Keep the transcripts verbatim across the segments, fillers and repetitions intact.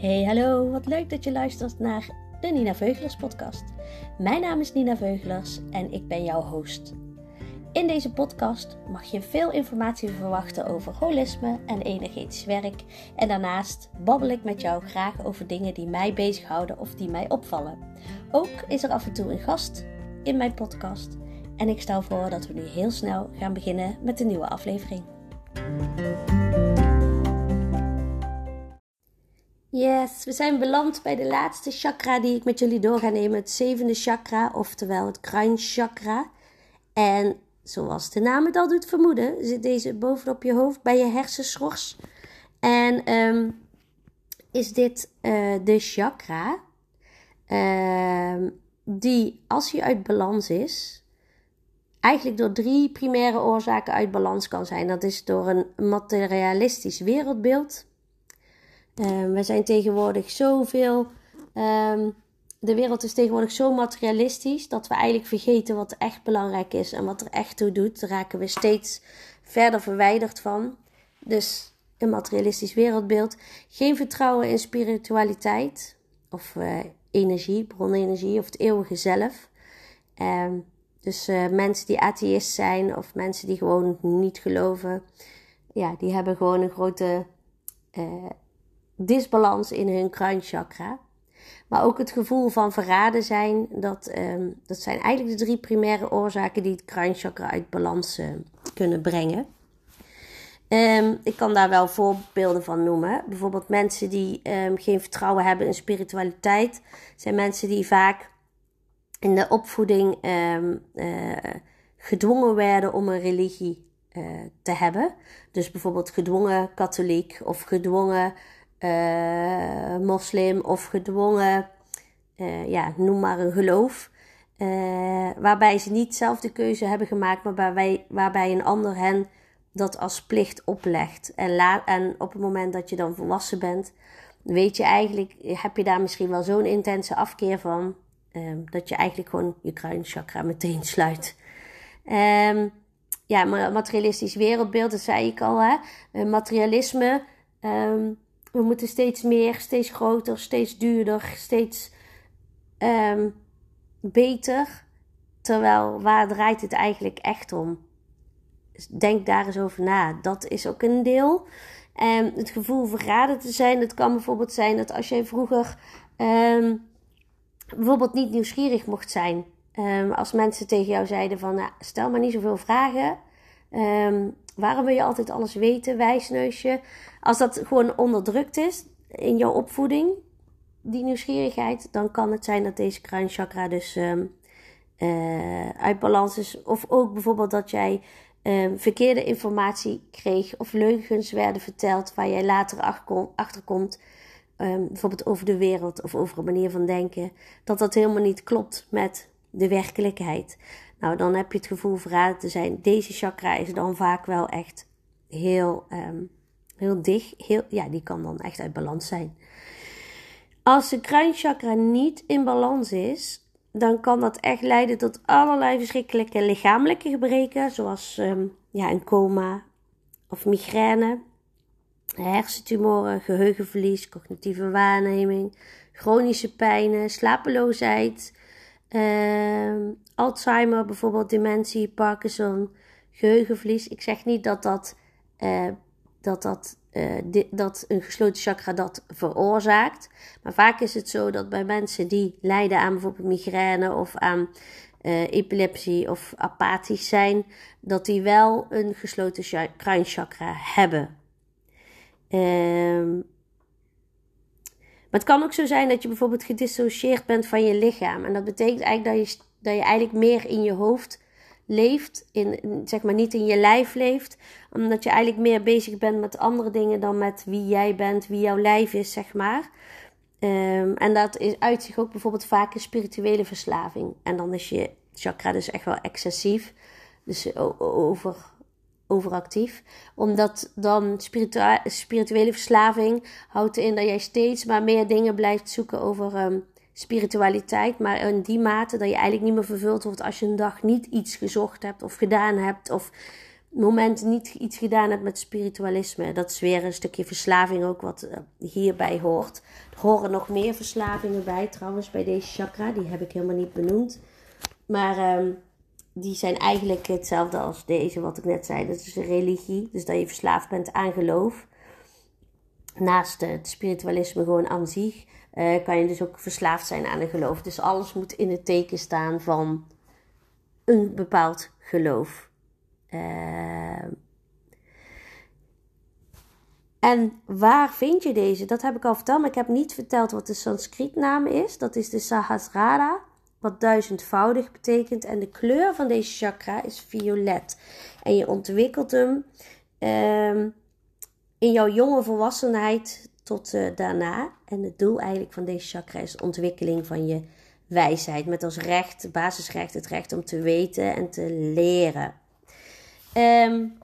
Hey, hallo, wat leuk dat je luistert naar de Nina Veuglers podcast. Mijn naam is Nina Veuglers en ik ben jouw host. In deze podcast mag je veel informatie verwachten over holisme en energetisch werk. En daarnaast babbel ik met jou graag over dingen die mij bezighouden of die mij opvallen. Ook is er af en toe een gast in mijn podcast. En ik stel voor dat we nu heel snel gaan beginnen met de nieuwe aflevering. Yes, we zijn beland bij de laatste chakra die ik met jullie door ga nemen. Het zevende chakra, oftewel het kruinchakra. En zoals de naam het al doet vermoeden, zit deze bovenop je hoofd bij je hersenschors. En um, is dit uh, de chakra uh, die, als hij uit balans is, eigenlijk door drie primaire oorzaken uit balans kan zijn. Dat is door een materialistisch wereldbeeld. Uh, we zijn tegenwoordig zoveel, um, de wereld is tegenwoordig zo materialistisch dat we eigenlijk vergeten wat echt belangrijk is en wat er echt toe doet. Daar raken we steeds verder verwijderd van. Dus een materialistisch wereldbeeld. Geen vertrouwen in spiritualiteit of uh, energie, bronenergie of het eeuwige zelf. Uh, dus uh, mensen die atheïst zijn of mensen die gewoon niet geloven, ja, die hebben gewoon een grote Uh, disbalans in hun kruinchakra. Maar ook het gevoel van verraden zijn, dat, um, dat zijn eigenlijk de drie primaire oorzaken die het kruinchakra uit balans uh, kunnen brengen. Um, ik kan daar wel voorbeelden van noemen. Bijvoorbeeld mensen die um, geen vertrouwen hebben in spiritualiteit, zijn mensen die vaak in de opvoeding um, uh, gedwongen werden om een religie uh, te hebben. Dus bijvoorbeeld gedwongen katholiek of gedwongen Uh, moslim of gedwongen, uh, ja, noem maar een geloof. Uh, waarbij ze niet zelf de keuze hebben gemaakt, maar waarbij, waarbij een ander hen dat als plicht oplegt. En, la- en op het moment dat je dan volwassen bent, weet je eigenlijk, heb je daar misschien wel zo'n intense afkeer van, uh, dat je eigenlijk gewoon je kruinchakra meteen sluit. Um, ja, materialistisch wereldbeeld, dat zei ik al, hè. Uh, materialisme, um, we moeten steeds meer, steeds groter, steeds duurder, steeds um, beter. Terwijl, waar draait het eigenlijk echt om? Denk daar eens over na. Dat is ook een deel. En het gevoel verraden te zijn, dat kan bijvoorbeeld zijn dat als jij vroeger um, bijvoorbeeld niet nieuwsgierig mocht zijn. Um, als mensen tegen jou zeiden van, nou, stel maar niet zoveel vragen. Um, waarom wil je altijd alles weten, wijsneusje? Als dat gewoon onderdrukt is in jouw opvoeding, die nieuwsgierigheid, dan kan het zijn dat deze kruinchakra dus um, uh, uit balans is. Of ook bijvoorbeeld dat jij um, verkeerde informatie kreeg of leugens werden verteld waar jij later achter komt. Um, bijvoorbeeld over de wereld of over een manier van denken. Dat dat helemaal niet klopt met de werkelijkheid. Nou, dan heb je het gevoel verraden te zijn. Deze chakra is dan vaak wel echt heel, um, heel dicht. Heel, ja, die kan dan echt uit balans zijn. Als de kruinchakra niet in balans is, dan kan dat echt leiden tot allerlei verschrikkelijke lichamelijke gebreken. Zoals um, ja, een coma of migraine, hersentumoren, geheugenverlies, cognitieve waarneming, chronische pijnen, slapeloosheid, Uh, Alzheimer bijvoorbeeld, dementie, Parkinson, geheugenverlies. Ik zeg niet dat dat, uh, dat, dat, uh, di- dat een gesloten chakra dat veroorzaakt. Maar vaak is het zo dat bij mensen die lijden aan bijvoorbeeld migraine of aan uh, epilepsie of apathisch zijn, dat die wel een gesloten ch- kruinchakra hebben. Uh, Maar het kan ook zo zijn dat je bijvoorbeeld gedissocieerd bent van je lichaam. En dat betekent eigenlijk dat je, dat je eigenlijk meer in je hoofd leeft. In, zeg maar niet in je lijf leeft. Omdat je eigenlijk meer bezig bent met andere dingen dan met wie jij bent. Wie jouw lijf is, zeg maar. Um, en dat is, uit zich ook bijvoorbeeld vaak een spirituele verslaving. En dan is je chakra dus echt wel excessief. Dus over... overactief, omdat dan spiritu- spirituele verslaving houdt in dat jij steeds maar meer dingen blijft zoeken over um, spiritualiteit, maar in die mate dat je eigenlijk niet meer vervuld wordt als je een dag niet iets gezocht hebt of gedaan hebt of moment niet iets gedaan hebt met spiritualisme. Dat is weer een stukje verslaving ook wat hierbij hoort. Er horen nog meer verslavingen bij trouwens bij deze chakra. Die heb ik helemaal niet benoemd. Maar um, die zijn eigenlijk hetzelfde als deze wat ik net zei. Dat is een religie. Dus dat je verslaafd bent aan geloof. Naast het spiritualisme gewoon aan zich. Uh, kan je dus ook verslaafd zijn aan een geloof. Dus alles moet in het teken staan van een bepaald geloof. Uh, en waar vind je deze? Dat heb ik al verteld, maar ik heb niet verteld wat de Sanskrietnaam is. Dat is de Sahasrara, wat duizendvoudig betekent. En de kleur van deze chakra is violet. En je ontwikkelt hem uh, in jouw jonge volwassenheid tot uh, daarna. En het doel eigenlijk van deze chakra is de ontwikkeling van je wijsheid. Met als recht, basisrecht, het recht om te weten en te leren. Um,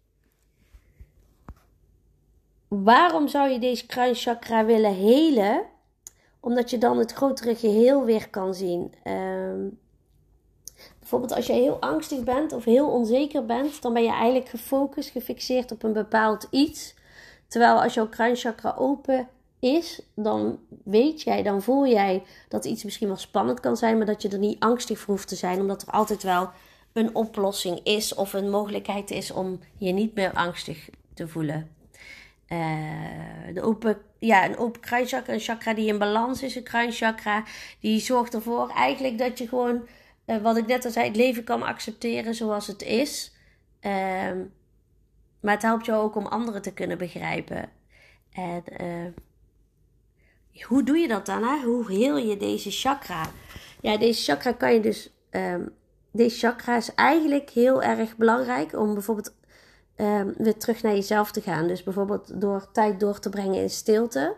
waarom zou je deze kruinchakra willen helen? Omdat je dan het grotere geheel weer kan zien. Um, bijvoorbeeld als je heel angstig bent of heel onzeker bent, dan ben je eigenlijk gefocust, gefixeerd op een bepaald iets. Terwijl als jouw kruinchakra open is, dan weet jij, dan voel jij dat iets misschien wel spannend kan zijn, maar dat je er niet angstig voor hoeft te zijn, omdat er altijd wel een oplossing is of een mogelijkheid is om je niet meer angstig te voelen. Uh, de open, ja, een open kruinchakra, een chakra die in balans is, een kruinchakra, die zorgt ervoor eigenlijk dat je gewoon, uh, wat ik net al zei, het leven kan accepteren zoals het is. Uh, maar het helpt jou ook om anderen te kunnen begrijpen. En uh, hoe doe je dat dan? Hè? Hoe heel je deze chakra? Ja, deze chakra kan je dus... Um, Deze chakra is eigenlijk heel erg belangrijk om bijvoorbeeld um, weer terug naar jezelf te gaan. Dus bijvoorbeeld door tijd door te brengen in stilte.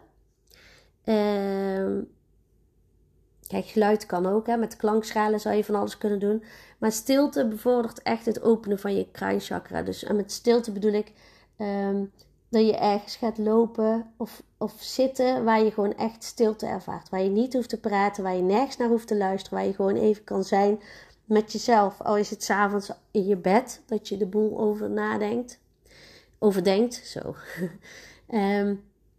Um, kijk, geluid kan ook. Hè. Met klankschalen zou je van alles kunnen doen. Maar stilte bevordert echt het openen van je kruinchakra. Dus en met stilte bedoel ik um, dat je ergens gaat lopen of, of zitten waar je gewoon echt stilte ervaart. Waar je niet hoeft te praten, waar je nergens naar hoeft te luisteren. Waar je gewoon even kan zijn met jezelf. Al is het 's avonds in je bed dat je de boel over nadenkt. Overdenkt, zo. um,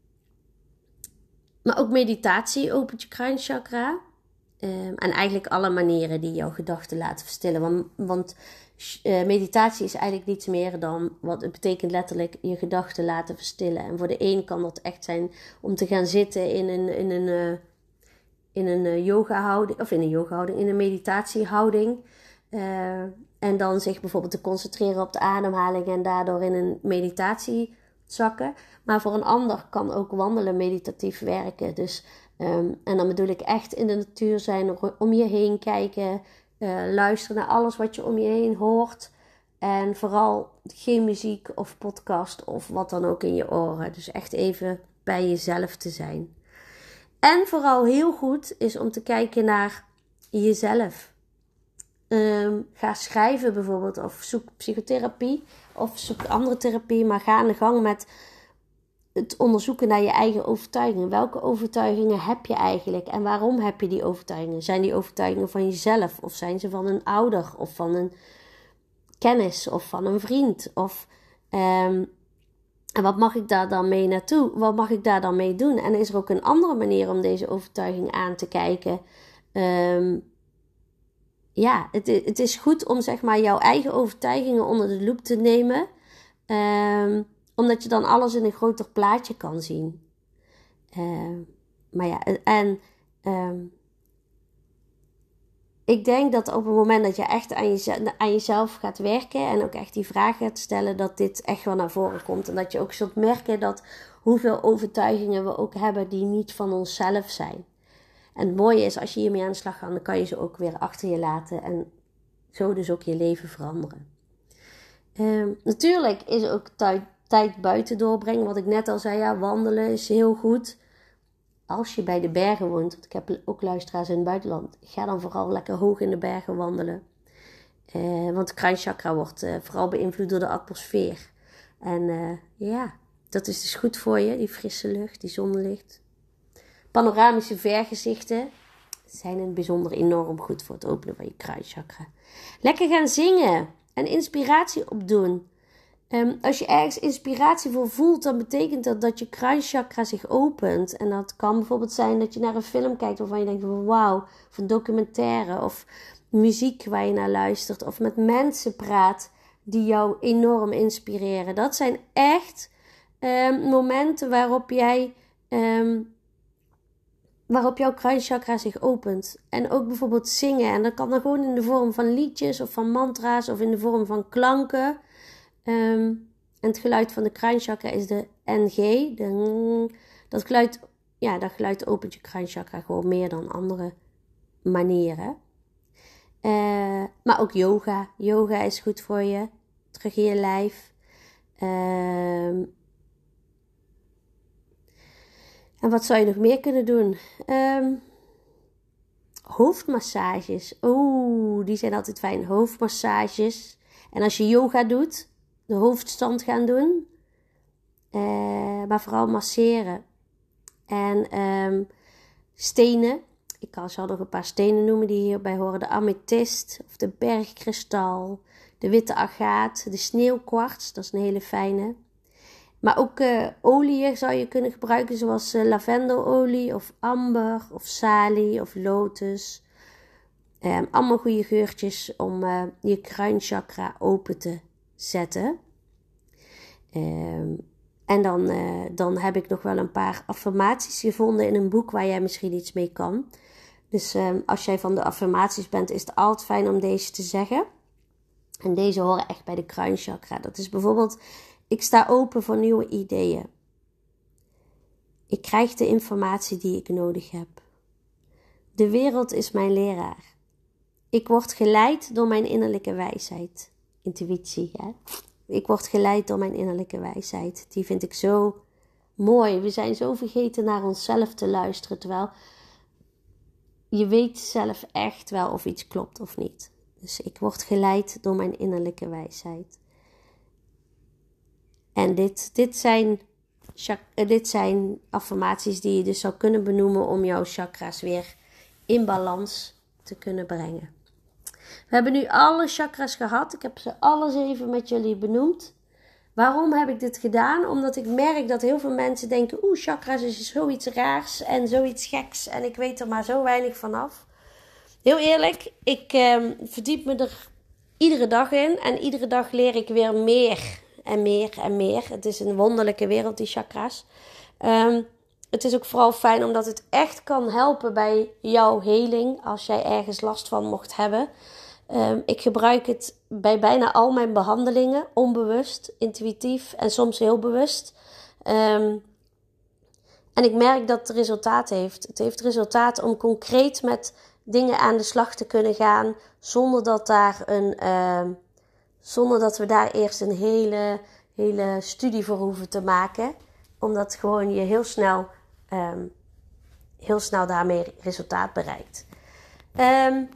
maar ook meditatie opent je kruinchakra. Um, en eigenlijk alle manieren die jouw gedachten laten verstillen. Want, want uh, meditatie is eigenlijk niets meer dan, wat het betekent letterlijk, je gedachten laten verstillen. En voor de een kan dat echt zijn om te gaan zitten in een, in een, uh, in een uh, yoga houding, of in een yoga houding, in een meditatiehouding. Uh, en dan zich bijvoorbeeld te concentreren op de ademhaling en daardoor in een meditatie zakken. Maar voor een ander kan ook wandelen meditatief werken. Dus, um, en dan bedoel ik echt in de natuur zijn, om je heen kijken, uh, luisteren naar alles wat je om je heen hoort. En vooral geen muziek of podcast of wat dan ook in je oren. Dus echt even bij jezelf te zijn. En vooral heel goed is om te kijken naar jezelf. Um, ga schrijven bijvoorbeeld of zoek psychotherapie of zoek andere therapie. Maar ga aan de gang met het onderzoeken naar je eigen overtuigingen. Welke overtuigingen heb je eigenlijk en waarom heb je die overtuigingen? Zijn die overtuigingen van jezelf of zijn ze van een ouder of van een kennis of van een vriend? Of, um, en wat mag ik daar dan mee naartoe? Wat mag ik daar dan mee doen? En is er ook een andere manier om deze overtuiging aan te kijken? Um, ja, het, het is goed om zeg maar jouw eigen overtuigingen onder de loep te nemen. Um, omdat je dan alles in een groter plaatje kan zien. Uh, maar ja, en um, ik denk dat op het moment dat je echt aan, je, aan jezelf gaat werken en ook echt die vraag gaat stellen, dat dit echt wel naar voren komt. En dat je ook zult merken dat hoeveel overtuigingen we ook hebben die niet van onszelf zijn. En het mooie is, als je hiermee aan de slag gaat, dan kan je ze ook weer achter je laten en zo dus ook je leven veranderen. Um, natuurlijk is ook tijd, tijd buiten doorbrengen. Wat ik net al zei, ja, wandelen is heel goed. Als je bij de bergen woont, want ik heb ook luisteraars in het buitenland, ga dan vooral lekker hoog in de bergen wandelen. Uh, want de kruinchakra wordt uh, vooral beïnvloed door de atmosfeer. En uh, ja, dat is dus goed voor je, die frisse lucht, die zonlicht. Panoramische vergezichten zijn in het bijzonder enorm goed voor het openen van je kruinchakra. Lekker gaan zingen en inspiratie opdoen. Um, als je ergens inspiratie voor voelt, dan betekent dat dat je kruinchakra zich opent. En dat kan bijvoorbeeld zijn dat je naar een film kijkt waarvan je denkt van wauw, of een documentaire of muziek waar je naar luistert of met mensen praat die jou enorm inspireren. Dat zijn echt um, momenten waarop jij um, waarop jouw kruinchakra zich opent. En ook bijvoorbeeld zingen. En dat kan dan gewoon in de vorm van liedjes of van mantra's of in de vorm van klanken. Um, en het geluid van de kruinchakra is de N G. De, dat, geluid, ja, dat geluid opent je kruinchakra gewoon meer dan andere manieren. Uh, maar ook yoga. Yoga is goed voor je. Terug in je lijf. Um, en wat zou je nog meer kunnen doen? Um, hoofdmassages. Oeh, die zijn altijd fijn. Hoofdmassages. En als je yoga doet, de hoofdstand gaan doen. Uh, maar vooral masseren. En um, stenen. Ik kan zo nog een paar stenen noemen die hierbij horen. De amethyst of de bergkristal. De witte agaat. De sneeuwkwarts. Dat is een hele fijne. Maar ook uh, oliën zou je kunnen gebruiken. Zoals uh, lavendelolie of amber of salie of lotus. Um, allemaal goede geurtjes om uh, je kruinchakra open te zetten. Um, en dan, uh, dan heb ik nog wel een paar affirmaties gevonden in een boek waar jij misschien iets mee kan. Dus um, als jij van de affirmaties bent, is het altijd fijn om deze te zeggen. En deze horen echt bij de kruinchakra. Dat is bijvoorbeeld, ik sta open voor nieuwe ideeën. Ik krijg de informatie die ik nodig heb. De wereld is mijn leraar. Ik word geleid door mijn innerlijke wijsheid. Intuïtie, hè? Ik word geleid door mijn innerlijke wijsheid. Die vind ik zo mooi. We zijn zo vergeten naar onszelf te luisteren. Terwijl je weet zelf echt wel of iets klopt of niet. Dus ik word geleid door mijn innerlijke wijsheid. En dit, dit, zijn, dit zijn affirmaties die je dus zou kunnen benoemen om jouw chakra's weer in balans te kunnen brengen. We hebben nu alle chakras gehad. Ik heb ze alles even met jullie benoemd. Waarom heb ik dit gedaan? Omdat ik merk dat heel veel mensen denken, oeh, chakras is zoiets raars en zoiets geks en ik weet er maar zo weinig vanaf. Heel eerlijk, ik eh, verdiep me er iedere dag in en iedere dag leer ik weer meer en meer en meer. Het is een wonderlijke wereld, die chakras. Um, het is ook vooral fijn omdat het echt kan helpen bij jouw heling als jij ergens last van mocht hebben. Um, ik gebruik het bij bijna al mijn behandelingen, onbewust, intuïtief en soms heel bewust. Um, en ik merk dat het resultaat heeft. Het heeft resultaat om concreet met dingen aan de slag te kunnen gaan, zonder dat, daar een, uh, zonder dat we daar eerst een hele, hele studie voor hoeven te maken. Omdat gewoon je heel snel, um, heel snel daarmee resultaat bereikt. Um,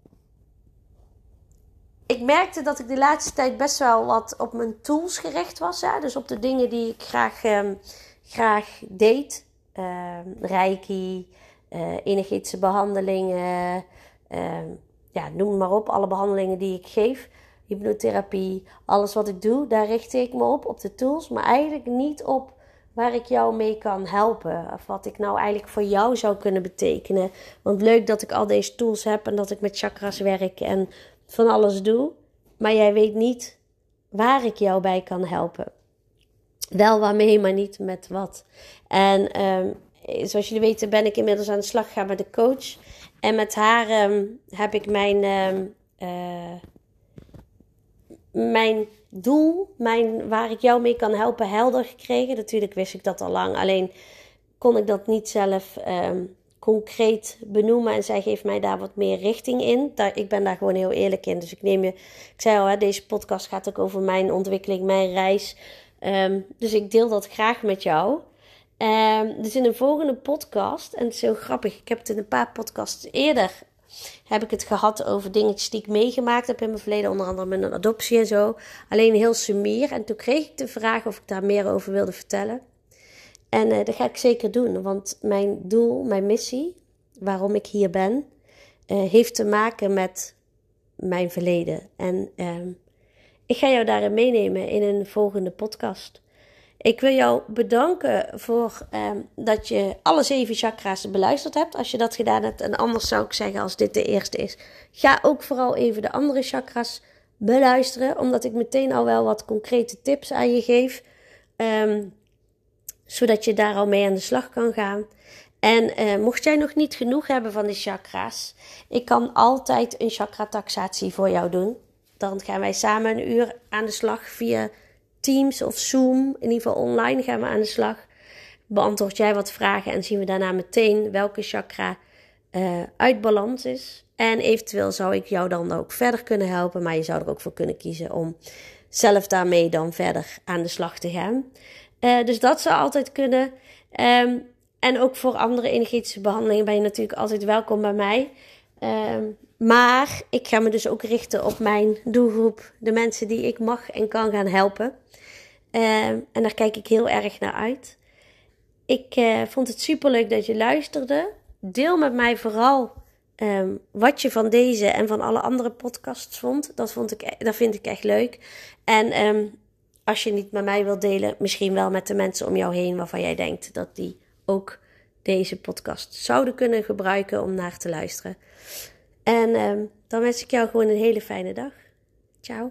Ik merkte dat ik de laatste tijd best wel wat op mijn tools gericht was. Hè? Dus op de dingen die ik graag, um, graag deed. Uh, Reiki, uh, energetische behandelingen. Uh, ja, noem maar op. Alle behandelingen die ik geef. Hypnotherapie. Alles wat ik doe, daar richt ik me op. Op de tools. Maar eigenlijk niet op waar ik jou mee kan helpen. Of wat ik nou eigenlijk voor jou zou kunnen betekenen. Want leuk dat ik al deze tools heb. En dat ik met chakras werk. En van alles doe, maar jij weet niet waar ik jou bij kan helpen. Wel waarmee, maar niet met wat. En um, zoals jullie weten ben ik inmiddels aan de slag gegaan met de coach. En met haar um, heb ik mijn, um, uh, mijn doel, mijn, waar ik jou mee kan helpen, helder gekregen. Natuurlijk wist ik dat al lang, alleen kon ik dat niet zelf um, concreet benoemen en zij geeft mij daar wat meer richting in. Daar, ik ben daar gewoon heel eerlijk in. Dus ik neem je, ik zei al, hè, deze podcast gaat ook over mijn ontwikkeling, mijn reis. Um, dus ik deel dat graag met jou. Um, dus in een volgende podcast, en het is heel grappig, ik heb het in een paar podcasts eerder, heb ik het gehad over dingetjes die ik meegemaakt heb in mijn verleden, onder andere met een adoptie en zo. Alleen heel sumier. En toen kreeg ik de vraag of ik daar meer over wilde vertellen. En uh, dat ga ik zeker doen, want mijn doel, mijn missie, waarom ik hier ben, uh, heeft te maken met mijn verleden. En uh, Ik ga jou daarin meenemen in een volgende podcast. Ik wil jou bedanken voor eh, dat je alle zeven chakra's beluisterd hebt. Als je dat gedaan hebt. En anders zou ik zeggen, als dit de eerste is, ga ook vooral even de andere chakra's beluisteren. Omdat ik meteen al wel wat concrete tips aan je geef. Um, zodat je daar al mee aan de slag kan gaan. En uh, mocht jij nog niet genoeg hebben van de chakra's, ik kan altijd een chakra-taxatie voor jou doen. Dan gaan wij samen een uur aan de slag via Teams of Zoom. In ieder geval online gaan we aan de slag. Beantwoord jij wat vragen en zien we daarna meteen welke chakra uh, uit balans is. En eventueel zou ik jou dan ook verder kunnen helpen. Maar je zou er ook voor kunnen kiezen om zelf daarmee dan verder aan de slag te gaan. Uh, dus dat zou altijd kunnen. Um, en ook voor andere energetische behandelingen ben je natuurlijk altijd welkom bij mij. Um, maar ik ga me dus ook richten op mijn doelgroep. De mensen die ik mag en kan gaan helpen. Um, en daar kijk ik heel erg naar uit. Ik uh, vond het superleuk dat je luisterde. Deel met mij vooral um, wat je van deze en van alle andere podcasts vond. Dat, vond ik, dat vind ik echt leuk. En um, als je niet met mij wilt delen, misschien wel met de mensen om jou heen waarvan jij denkt dat die ook deze podcast zouden kunnen gebruiken om naar te luisteren. En um, dan wens ik jou gewoon een hele fijne dag. Ciao.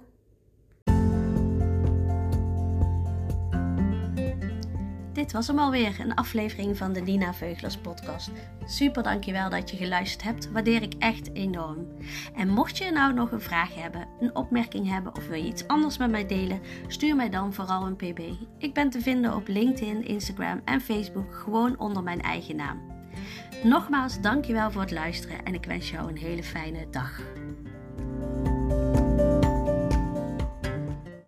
Dit was hem alweer, een aflevering van de Nina Veuglers podcast. Super dankjewel dat je geluisterd hebt, waardeer ik echt enorm. En mocht je nou nog een vraag hebben, een opmerking hebben of wil je iets anders met mij delen, stuur mij dan vooral een pb. Ik ben te vinden op LinkedIn, Instagram en Facebook, gewoon onder mijn eigen naam. Nogmaals, dankjewel voor het luisteren en ik wens jou een hele fijne dag.